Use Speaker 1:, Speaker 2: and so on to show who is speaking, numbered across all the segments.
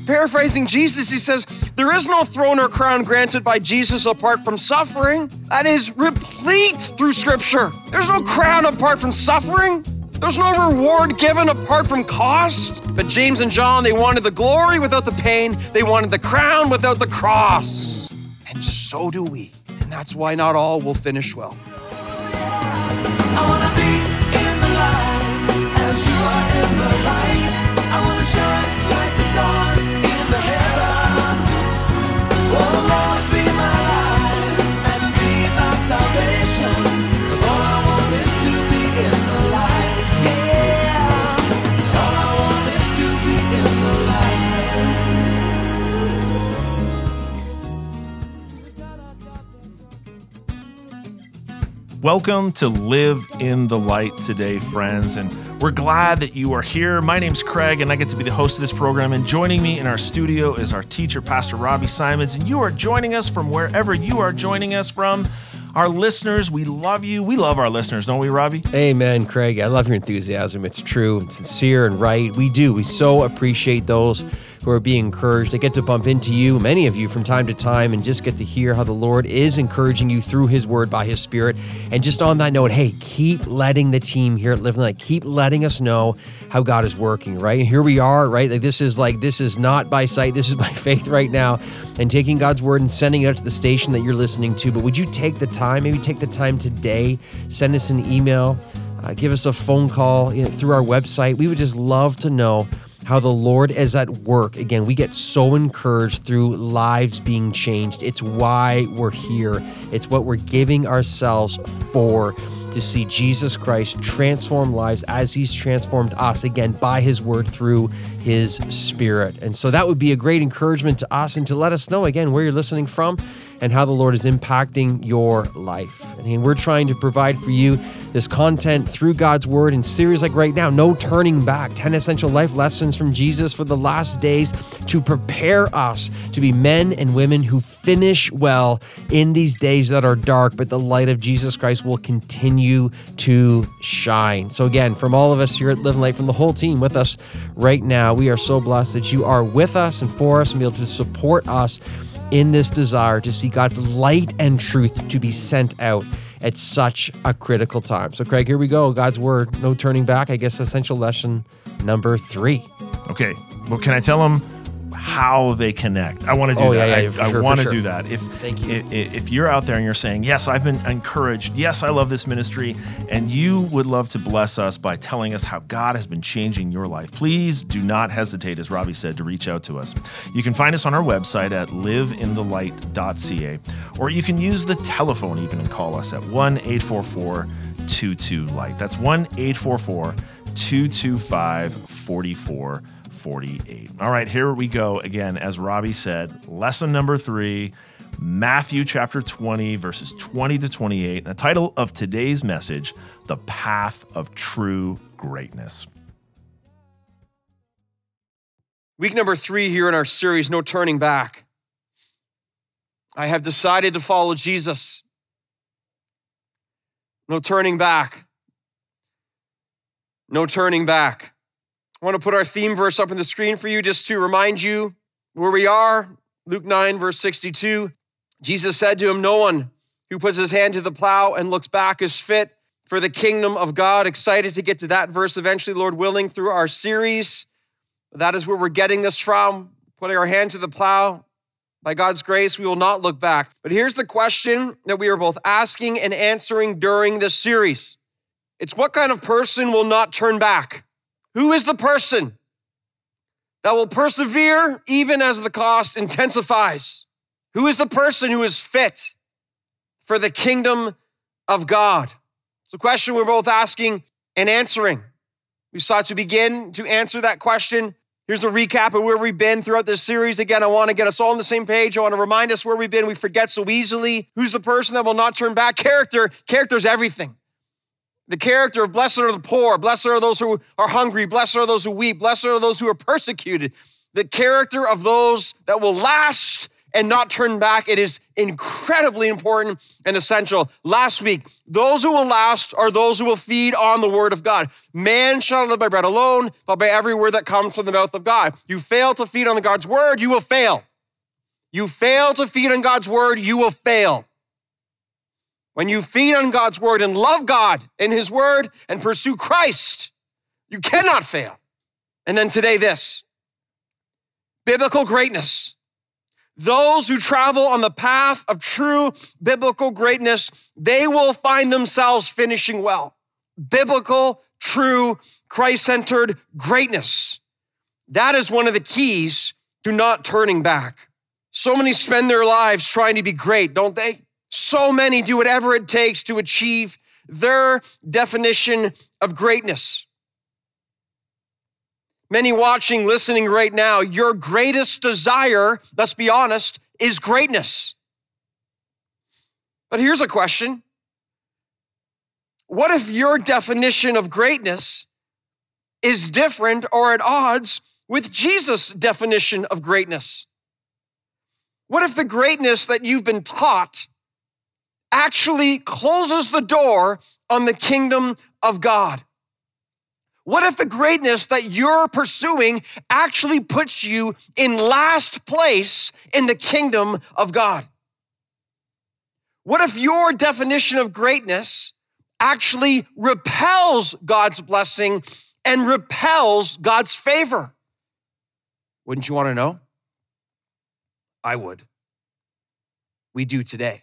Speaker 1: Paraphrasing Jesus, he says, there is no throne or crown granted by Jesus apart from suffering. That is replete through Scripture. There's no crown apart from suffering. There's no reward given apart from cost. But James and John, they wanted the glory without the pain. They wanted the crown without the cross. And so do we. And that's why not all will finish well.
Speaker 2: I wanna be in the light as you are in the light. I wanna shine like the stars in the heavens. Oh Lord, be my light and be my salvation. 'Cause all I want is to be in the light. Yeah. All I want is to be in the light.
Speaker 3: Welcome to Live in the Light today, friends, and we're glad that you are here. My name's Craig, and I get to be the host of this program, and joining me in our studio is our teacher, Pastor Robbie Simons, and you are joining us from wherever you are joining us from. Our listeners, we love you. We love our listeners, don't we, Robbie?
Speaker 4: Amen, Craig. I love your enthusiasm. It's true and sincere and right. We do. We so appreciate those who are being encouraged. I get to bump into you, many of you, from time to time, and just get to hear how the Lord is encouraging you through His Word by His Spirit. And just on that note, hey, keep letting the team here at Live in the Light, keep letting us know how God is working, right? And here we are, right? This is not by sight, this is by faith right now, and taking God's Word and sending it out to the station that you're listening to. But would you take the time, maybe take the time today, send us an email, give us a phone call through our website. We would just love to know how the Lord is at work. Again, we get so encouraged through lives being changed. It's why we're here. It's what we're giving ourselves for, to see Jesus Christ transform lives as He's transformed us, again, by His Word through His Spirit. And so that would be a great encouragement to us, and to let us know, again, where you're listening from and how the Lord is impacting your life. And we're trying to provide for you this content through God's Word in series like right now, No Turning Back, 10 Essential Life Lessons from Jesus for the Last Days, to prepare us to be men and women who finish well in these days that are dark, but the light of Jesus Christ will continue to shine. So again, from all of us here at Live in Light, from the whole team with us right now, we are so blessed that you are with us and for us and be able to support us in this desire to see God's light and truth to be sent out at such a critical time. So Craig, here we go. God's Word, no turning back. I guess essential lesson number 3.
Speaker 3: Okay, well, can I tell them how they connect? I want to do that. I want to do that.
Speaker 4: Thank you.
Speaker 3: If you're out there and you're saying, yes, I've been encouraged, yes, I love this ministry, and you would love to bless us by telling us how God has been changing your life, please do not hesitate, as Robbie said, to reach out to us. You can find us on our website at liveinthelight.ca, or you can use the telephone even and call us at 1-844-22-LIGHT. That's 1-844-225-4448. All right, here we go again. As Robbie said, lesson number 3, Matthew chapter 20, verses 20 to 28. The title of today's message, The Path of True Greatness.
Speaker 1: Week number 3 here in our series, No Turning Back. I have decided to follow Jesus. No turning back. No turning back. I want to put our theme verse up on the screen for you just to remind you where we are. Luke 9, verse 62. Jesus said to him, no one who puts his hand to the plow and looks back is fit for the kingdom of God. Excited to get to that verse eventually, Lord willing, through our series. That is where we're getting this from. Putting our hand to the plow. By God's grace, we will not look back. But here's the question that we are both asking and answering during this series. It's what kind of person will not turn back? Who is the person that will persevere even as the cost intensifies? Who is the person who is fit for the kingdom of God? It's a question we're both asking and answering. We sought to begin to answer that question. Here's a recap of where we've been throughout this series. Again, I want to get us all on the same page. I want to remind us where we've been. We forget so easily. Who's the person that will not turn back? Character. Character's everything. The character of blessed are the poor, blessed are those who are hungry, blessed are those who weep, blessed are those who are persecuted. The character of those that will last and not turn back. It is incredibly important and essential. Last week, those who will last are those who will feed on the word of God. Man shall not live by bread alone, but by every word that comes from the mouth of God. You fail to feed on God's word, you will fail. You fail to feed on God's word, you will fail. When you feed on God's word and love God and his word and pursue Christ, you cannot fail. And then today, this. Biblical greatness. Those who travel on the path of true biblical greatness, they will find themselves finishing well. Biblical, true, Christ-centered greatness. That is one of the keys to not turning back. So many spend their lives trying to be great, don't they? So many do whatever it takes to achieve their definition of greatness. Many watching, listening right now, your greatest desire, let's be honest, is greatness. But here's a question. What if your definition of greatness is different or at odds with Jesus' definition of greatness? What if the greatness that you've been taught actually closes the door on the kingdom of God? What if the greatness that you're pursuing actually puts you in last place in the kingdom of God? What if your definition of greatness actually repels God's blessing and repels God's favor? Wouldn't you want to know? I would. We do today.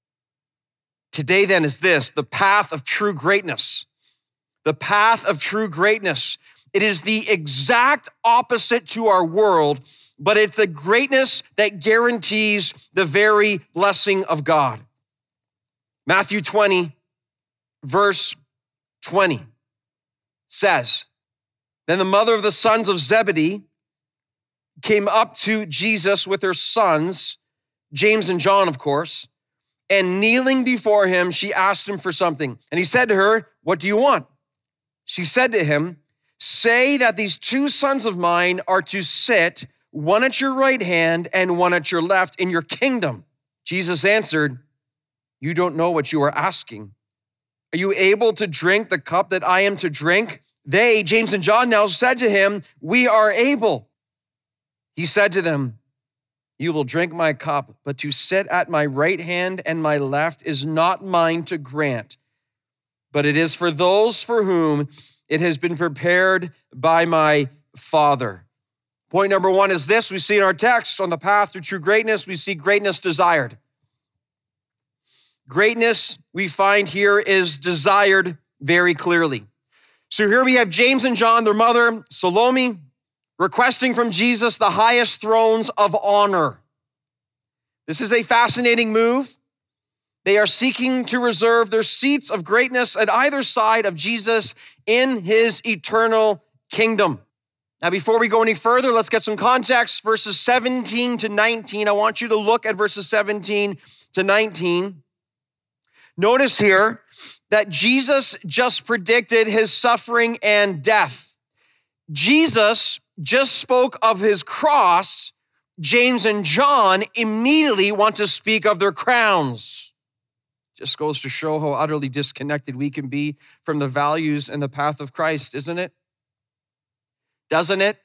Speaker 1: Today then is this, the path of true greatness. The path of true greatness. It is the exact opposite to our world, but it's the greatness that guarantees the very blessing of God. Matthew 20, verse 20 says, Then the mother of the sons of Zebedee came up to Jesus with her sons, James and John, of course, and kneeling before him, she asked him for something. And he said to her, What do you want? She said to him, Say that these two sons of mine are to sit, one at your right hand and one at your left in your kingdom. Jesus answered, You don't know what you are asking. Are you able to drink the cup that I am to drink? They, James and John, now said to him, We are able. He said to them, You will drink my cup, but to sit at my right hand and my left is not mine to grant, but it is for those for whom it has been prepared by my Father. Point number one is this. We see in our text, on the path to true greatness, we see greatness desired. Greatness, we find here, is desired very clearly. So here we have James and John, their mother, Salome, requesting from Jesus the highest thrones of honor. This is a fascinating move. They are seeking to reserve their seats of greatness at either side of Jesus in his eternal kingdom. Now, before we go any further, let's get some context. Verses 17 to 19. I want you to look at verses 17 to 19. Notice here that Jesus just predicted his suffering and death. Jesus just spoke of his cross. James and John immediately want to speak of their crowns. Just goes to show how utterly disconnected we can be from the values and the path of Christ, isn't it? Doesn't it?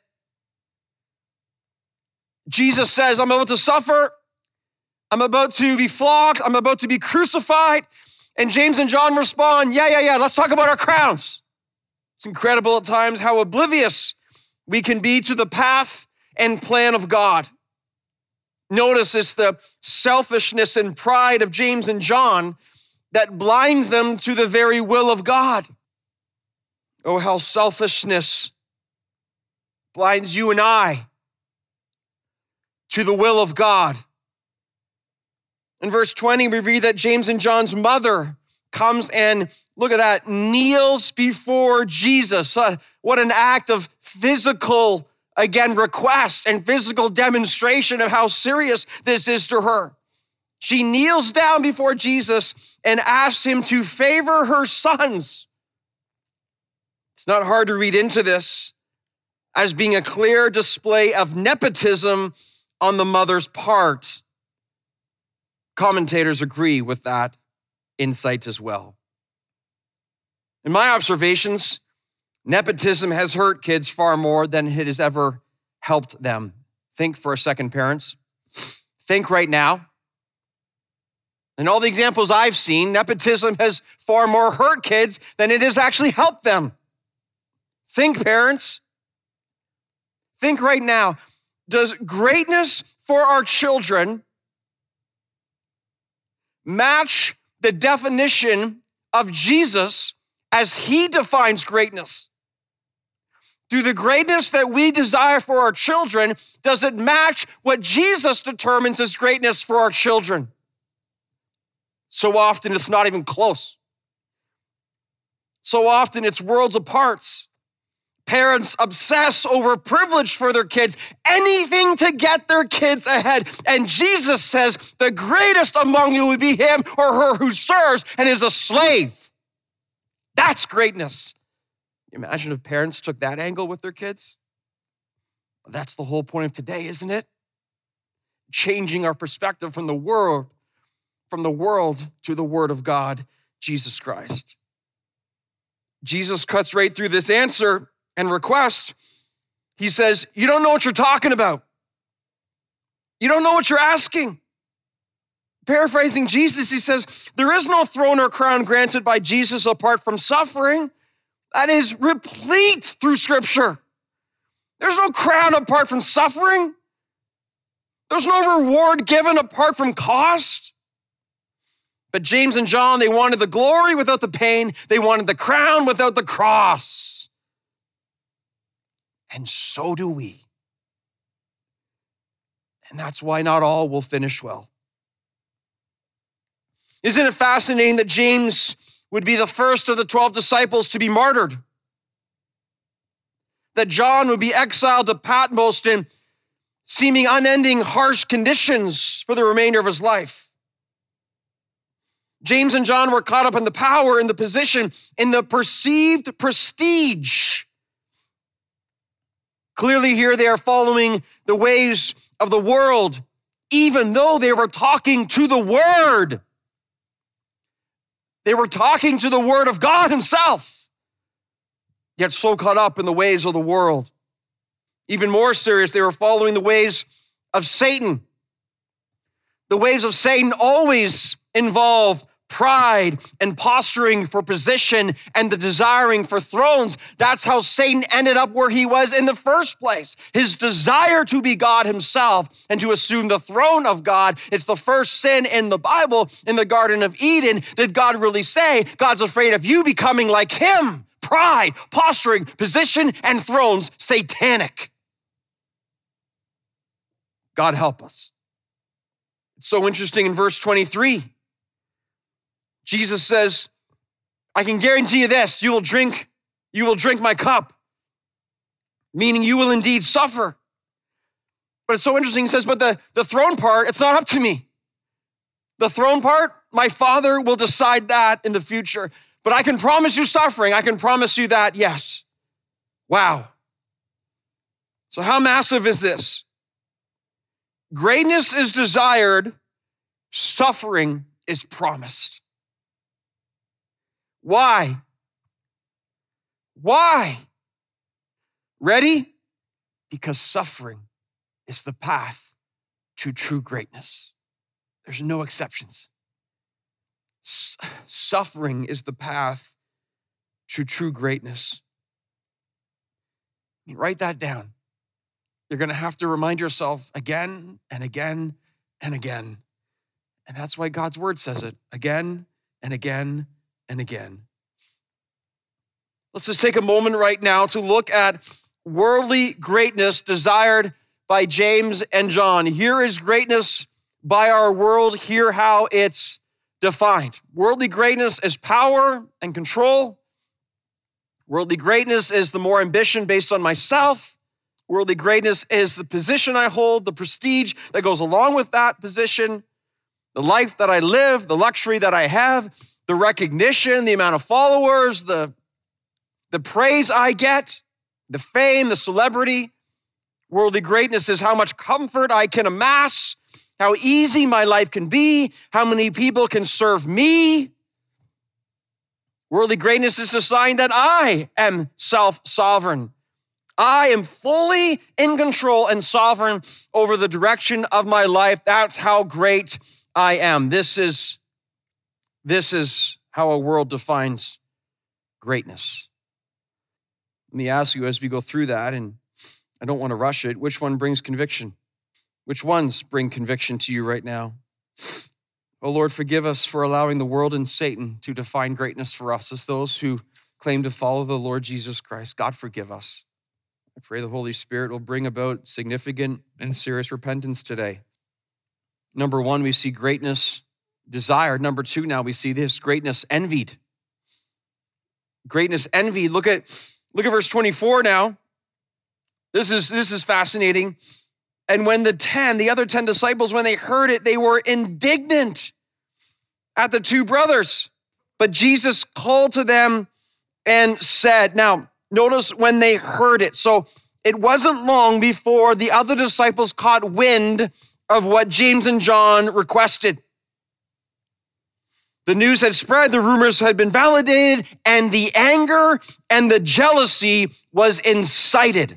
Speaker 1: Jesus says, I'm about to suffer. I'm about to be flogged. I'm about to be crucified. And James and John respond, yeah. Let's talk about our crowns. It's incredible at times how oblivious we can be to the path and plan of God. Notice it's the selfishness and pride of James and John that blinds them to the very will of God. Oh, how selfishness blinds you and I to the will of God. In verse 20, we read that James and John's mother comes and, look at that, kneels before Jesus. What an act of physical, again, request and physical demonstration of how serious this is to her. She kneels down before Jesus and asks him to favor her sons. It's not hard to read into this as being a clear display of nepotism on the mother's part. Commentators agree with that insight as well. In my observations, nepotism has hurt kids far more than it has ever helped them. Think for a second, parents. Think right now. In all the examples I've seen, nepotism has far more hurt kids than it has actually helped them. Think, parents. Think right now. Does greatness for our children match the definition of Jesus as he defines greatness? Do the greatness that we desire for our children, does it match what Jesus determines as greatness for our children? So often it's not even close. So often it's worlds apart. Parents obsess over privilege for their kids, anything to get their kids ahead. And Jesus says the greatest among you would be him or her who serves and is a slave. That's greatness. Imagine if parents took that angle with their kids. That's the whole point of today, isn't it? Changing our perspective from the world to the Word of God, Jesus Christ. Jesus cuts right through this answer and request. He says, you don't know what you're talking about. You don't know what you're asking. Paraphrasing Jesus, he says, there is no throne or crown granted by Jesus apart from suffering. That is replete through Scripture. There's no crown apart from suffering. There's no reward given apart from cost. But James and John, they wanted the glory without the pain. They wanted the crown without the cross. And so do we. And that's why not all will finish well. Isn't it fascinating that James would be the first of the 12 disciples to be martyred? That John would be exiled to Patmos in seeming unending harsh conditions for the remainder of his life. James and John were caught up in the power, in the position, in the perceived prestige. Clearly here they are following the ways of the world, even though they were talking to the Word. They were talking to the Word of God himself, yet so caught up in the ways of the world. Even more serious, they were following the ways of Satan. The ways of Satan always involve pride and posturing for position and the desiring for thrones. That's how Satan ended up where he was in the first place. His desire to be God himself and to assume the throne of God. It's the first sin in the Bible. In the Garden of Eden, did God really say, God's afraid of you becoming like him? Pride, posturing, position, and thrones, satanic. God help us. It's so interesting in verse 23. Jesus says, I can guarantee you this, you will drink my cup, meaning you will indeed suffer. But it's so interesting, he says, but the throne part, it's not up to me. The throne part, my Father will decide that in the future. But I can promise you suffering. I can promise you that, yes. Wow. So how massive is this? Greatness is desired, suffering is promised. Why? Why? Ready? Because suffering is the path to true greatness. There's no exceptions. Suffering is the path to true greatness. Write that down. You're going to have to remind yourself again and again and again. And that's why God's word says it again and again and again. Let's just take a moment right now to look at worldly greatness desired by James and John. Here is greatness by our world. Hear how it's defined. Worldly greatness is power and control. Worldly greatness is the more ambition based on myself. Worldly greatness is the position I hold, the prestige that goes along with that position, the life that I live, the luxury that I have, the recognition, the amount of followers, the praise I get, the fame, the celebrity. Worldly greatness is how much comfort I can amass, how easy my life can be, how many people can serve me. Worldly greatness is a sign that I am self-sovereign. I am fully in control and sovereign over the direction of my life. That's how great I am. This is how a world defines greatness. Let me ask you as we go through that, and I don't want to rush it, which one brings conviction? Which ones bring conviction to you right now? Oh Lord, forgive us for allowing the world and Satan to define greatness for us as those who claim to follow the Lord Jesus Christ. God, forgive us. I pray the Holy Spirit will bring about significant and serious repentance today. Number one, we see greatness desired. Number two, now we see this, greatness envied. Greatness envied. Look at verse 24 now. This is fascinating. And when the other 10 disciples, when they heard it, they were indignant at the two brothers. But Jesus called to them and said, now, notice when they heard it. So it wasn't long before the other disciples caught wind of what James and John requested. The news had spread, the rumors had been validated, and the anger and the jealousy was incited.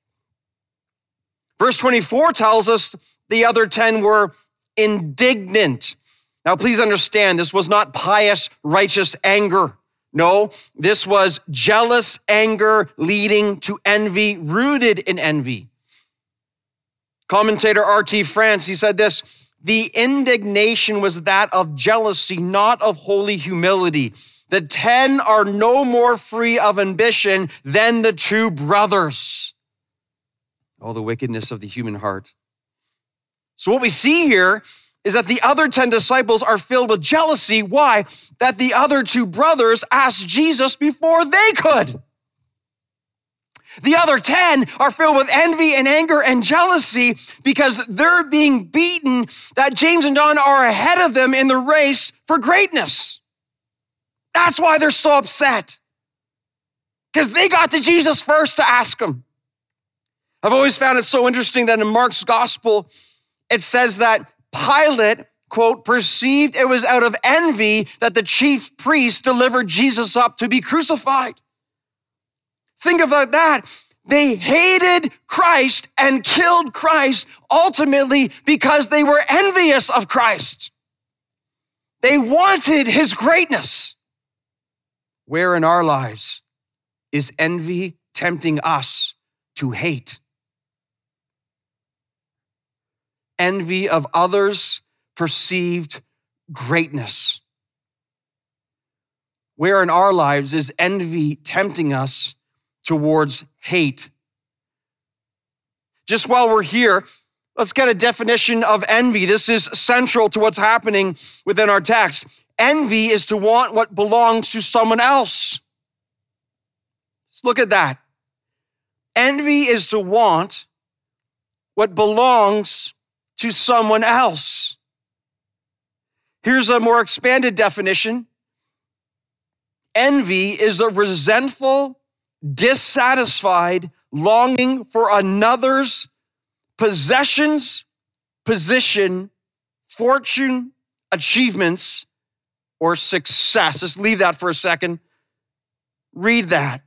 Speaker 1: Verse 24 tells us the other 10 were indignant. Now, please understand, this was not pious, righteous anger. No, this was jealous anger leading to envy, rooted in envy. Commentator R.T. France, he said this, the indignation was that of jealousy, not of holy humility. The 10 are no more free of ambition than the two brothers. Oh, the wickedness of the human heart. So what we see here is that the other 10 disciples are filled with jealousy. Why? That the other two brothers asked Jesus before they could. The other 10 are filled with envy and anger and jealousy because they're being beaten, that James and John are ahead of them in the race for greatness. That's why they're so upset. Because they got to Jesus first to ask him. I've always found it so interesting that in Mark's gospel, it says that Pilate, quote, perceived it was out of envy that the chief priests delivered Jesus up to be crucified. Think about that. They hated Christ and killed Christ ultimately because they were envious of Christ. They wanted his greatness. Where in our lives is envy tempting us to hate? Envy of others' perceived greatness. Where in our lives is envy tempting us towards hate? Just while we're here, let's get a definition of envy. This is central to what's happening within our text. Envy is to want what belongs to someone else. Let's look at that. Envy is to want what belongs to someone else. Here's a more expanded definition. Envy is a resentful, dissatisfied longing for another's possessions, position, fortune, achievements, or success. Just leave that for a second. Read that.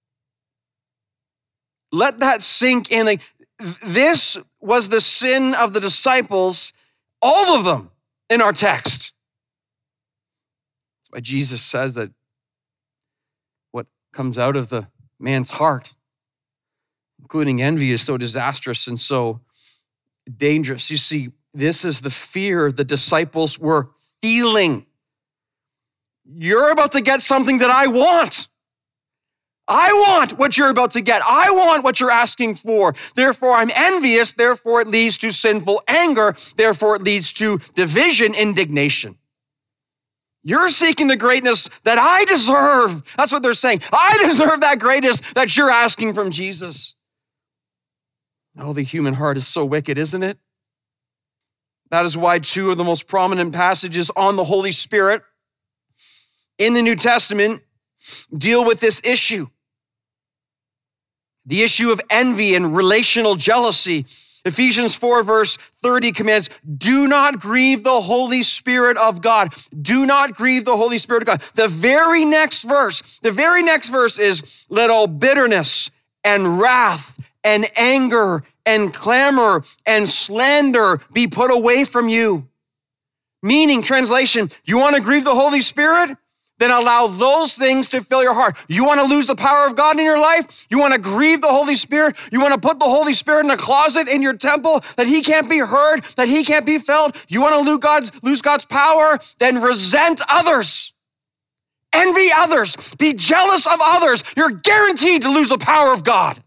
Speaker 1: Let that sink in. This was the sin of the disciples, all of them in our text. That's why Jesus says that what comes out of the man's heart, including envy, is so disastrous and so dangerous. You see, this is the fear the disciples were feeling. You're about to get something that I want. I want what you're about to get. I want what you're asking for. Therefore, I'm envious. Therefore, it leads to sinful anger. Therefore, it leads to division, indignation. You're seeking the greatness that I deserve. That's what they're saying. I deserve that greatness that you're asking from Jesus. Oh, the human heart is so wicked, isn't it? That is why two of the most prominent passages on the Holy Spirit in the New Testament deal with this issue. The issue of envy and relational jealousy. Ephesians 4 verse 30 commands, do not grieve the Holy Spirit of God. Do not grieve the Holy Spirit of God. The very next verse is, let all bitterness and wrath and anger and clamor and slander be put away from you. Meaning, translation, you want to grieve the Holy Spirit? Then allow those things to fill your heart. You want to lose the power of God in your life? You want to grieve the Holy Spirit? You want to put the Holy Spirit in a closet in your temple that he can't be heard, that he can't be felt? You want to lose God's power? Then resent others. Envy others. Be jealous of others. You're guaranteed to lose the power of God.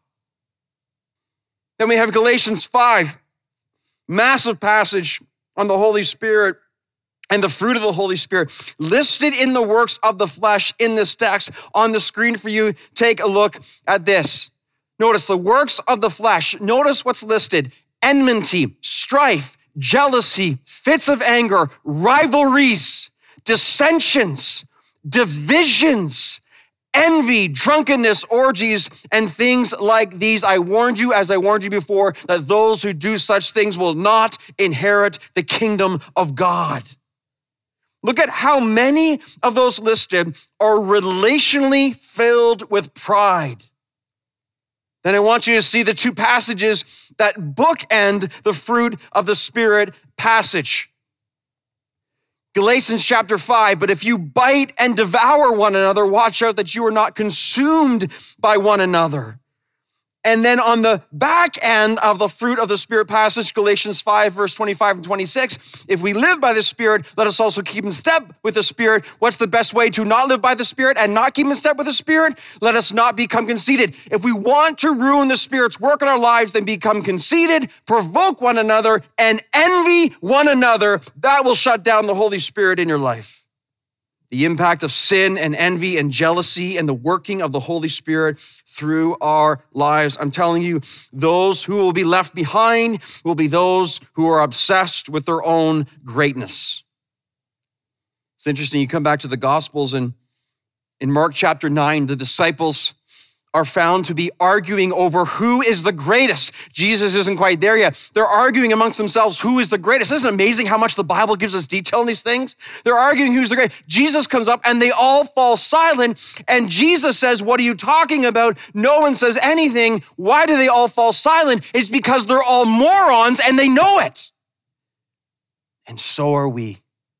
Speaker 1: Then we have Galatians 5, massive passage on the Holy Spirit and the fruit of the Holy Spirit, listed in the works of the flesh in this text on the screen for you. Take a look at this. Notice the works of the flesh. Notice what's listed: enmity, strife, jealousy, fits of anger, rivalries, dissensions, divisions, envy, drunkenness, orgies, and things like these. I warned you, as I warned you before, that those who do such things will not inherit the kingdom of God. Look at how many of those listed are relationally filled with pride. Then I want you to see the two passages that bookend the fruit of the Spirit passage. Galatians chapter 5, but if you bite and devour one another, watch out that you are not consumed by one another. And then on the back end of the fruit of the Spirit passage, Galatians 5, verse 25 and 26, if we live by the Spirit, let us also keep in step with the Spirit. What's the best way to not live by the Spirit and not keep in step with the Spirit? Let us not become conceited. If we want to ruin the Spirit's work in our lives, then become conceited, provoke one another, and envy one another. That will shut down the Holy Spirit in your life. The impact of sin and envy and jealousy and the working of the Holy Spirit through our lives. I'm telling you, those who will be left behind will be those who are obsessed with their own greatness. It's interesting, you come back to the Gospels, and in Mark chapter 9, the disciples are found to be arguing over who is the greatest. Jesus isn't quite there yet. They're arguing amongst themselves who is the greatest. Isn't it amazing how much the Bible gives us detail on these things? They're arguing who's the greatest. Jesus comes up and they all fall silent. And Jesus says, what are you talking about? No one says anything. Why do they all fall silent? It's because they're all morons and they know it. And so are we.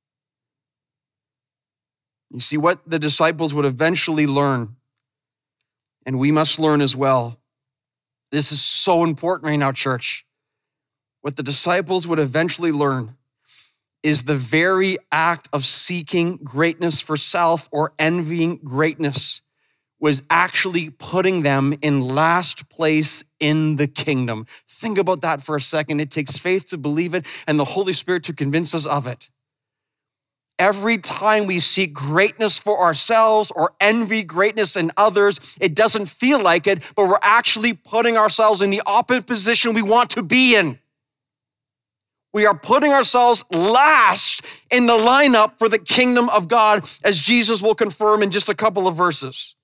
Speaker 1: You see, what the disciples would eventually learn, and we must learn as well. This is so important right now, church. What the disciples would eventually learn is the very act of seeking greatness for self or envying greatness was actually putting them in last place in the kingdom. Think about that for a second. It takes faith to believe it and the Holy Spirit to convince us of it. Every time we seek greatness for ourselves or envy greatness in others, it doesn't feel like it, but we're actually putting ourselves in the opposite position we want to be in. We are putting ourselves last in the lineup for the kingdom of God, as Jesus will confirm in just a couple of verses.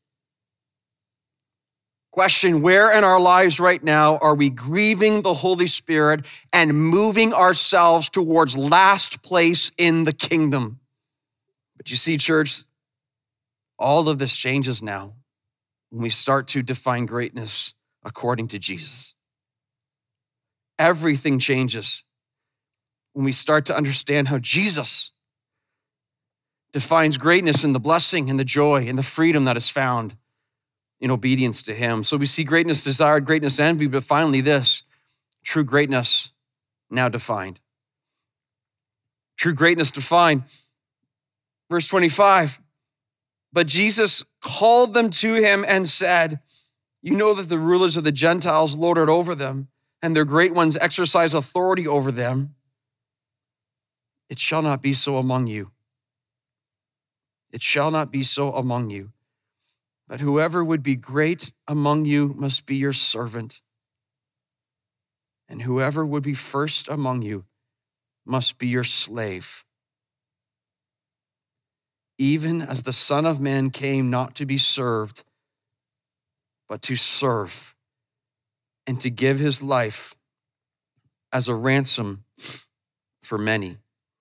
Speaker 1: Question, where in our lives right now are we grieving the Holy Spirit and moving ourselves towards last place in the kingdom? But you see, church, all of this changes now when we start to define greatness according to Jesus. Everything changes when we start to understand how Jesus defines greatness and the blessing and the joy and the freedom that is found in obedience to him. So we see greatness desired, greatness envy, but finally this, true greatness now defined. True greatness defined. Verse 25, but Jesus called them to him and said, you know that the rulers of the Gentiles lord it over them, and their great ones exercise authority over them. It shall not be so among you. It shall not be so among you. But whoever would be great among you must be your servant. And whoever would be first among you must be your slave. Even as the Son of Man came not to be served, but to serve and to give his life as a ransom for many.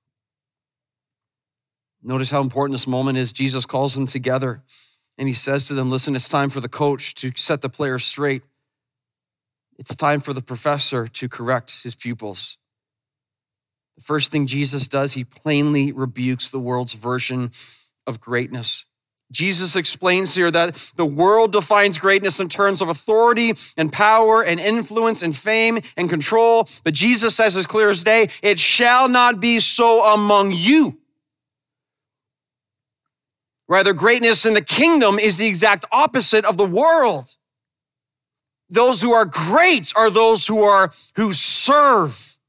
Speaker 1: Notice how important this moment is. Jesus calls them together and he says to them, listen, it's time for the coach to set the players straight. It's time for the professor to correct his pupils. The first thing Jesus does, he plainly rebukes the world's version of greatness. Jesus explains here that the world defines greatness in terms of authority and power and influence and fame and control. But Jesus says as clear as day, it shall not be so among you. Rather, greatness in the kingdom is the exact opposite of the world. Those who are great are those who serve.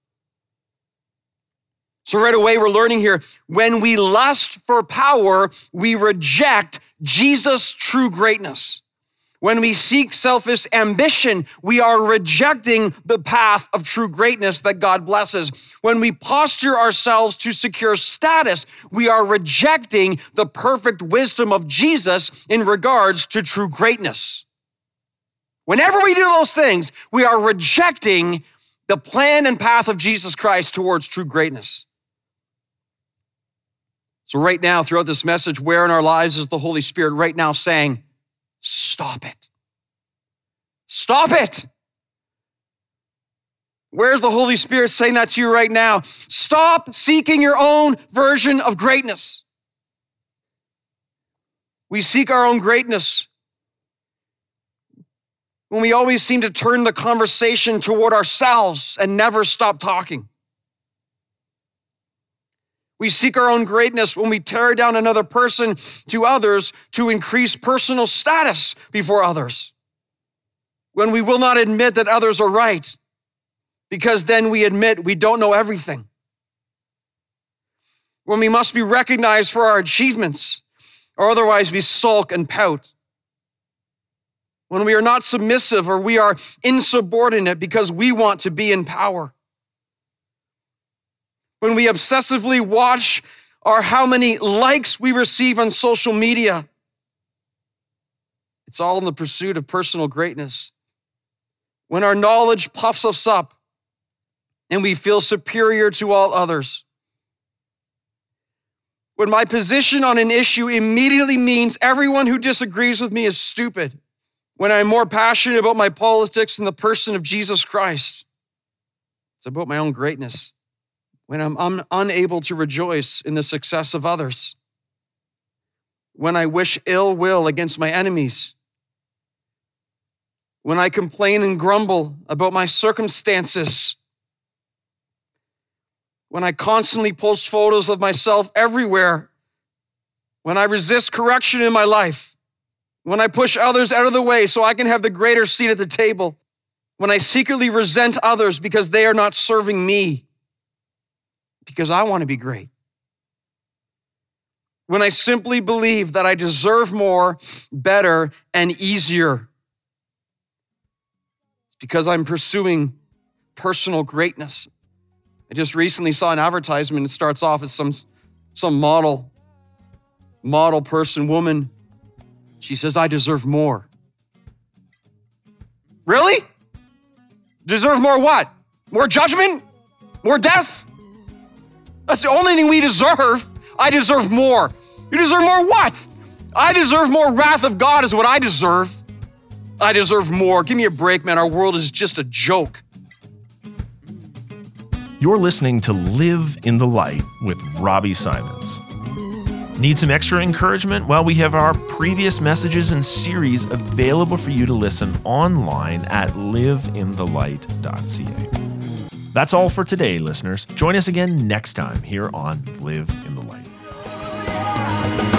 Speaker 1: So right away, we're learning here, when we lust for power, we reject Jesus' true greatness. When we seek selfish ambition, we are rejecting the path of true greatness that God blesses. When we posture ourselves to secure status, we are rejecting the perfect wisdom of Jesus in regards to true greatness. Whenever we do those things, we are rejecting the plan and path of Jesus Christ towards true greatness. So right now, throughout this message, where in our lives is the Holy Spirit right now saying, stop it. Stop it. Where's the Holy Spirit saying that to you right now? Stop seeking your own version of greatness. We seek our own greatness when we always seem to turn the conversation toward ourselves and never stop talking. We seek our own greatness when we tear down another person to others to increase personal status before others. When we will not admit that others are right, because then we admit we don't know everything. When we must be recognized for our achievements, or otherwise we sulk and pout. When we are not submissive or we are insubordinate because we want to be in power. When we obsessively watch how many likes we receive on social media. It's all in the pursuit of personal greatness. When our knowledge puffs us up and we feel superior to all others. When my position on an issue immediately means everyone who disagrees with me is stupid. When I'm more passionate about my politics than the person of Jesus Christ. It's about my own greatness. When I'm unable to rejoice in the success of others. When I wish ill will against my enemies. When I complain and grumble about my circumstances. When I constantly post photos of myself everywhere. When I resist correction in my life. When I push others out of the way so I can have the greater seat at the table. When I secretly resent others because they are not serving me. Because I want to be great. When I simply believe that I deserve more, better, and easier. It's because I'm pursuing personal greatness. I just recently saw an advertisement. It starts off as some model person, woman. She says, I deserve more. Really? Deserve more what? More judgment? More death? That's the only thing we deserve. I deserve more. You deserve more what? I deserve more wrath of God is what I deserve. I deserve more. Give me a break, man. Our world is just a joke.
Speaker 3: You're listening to Live in the Light with Robbie Simons. Need some extra encouragement? Well, we have our previous messages and series available for you to listen online at liveinthelight.ca. That's all for today, listeners. Join us again next time here on Live in the Light.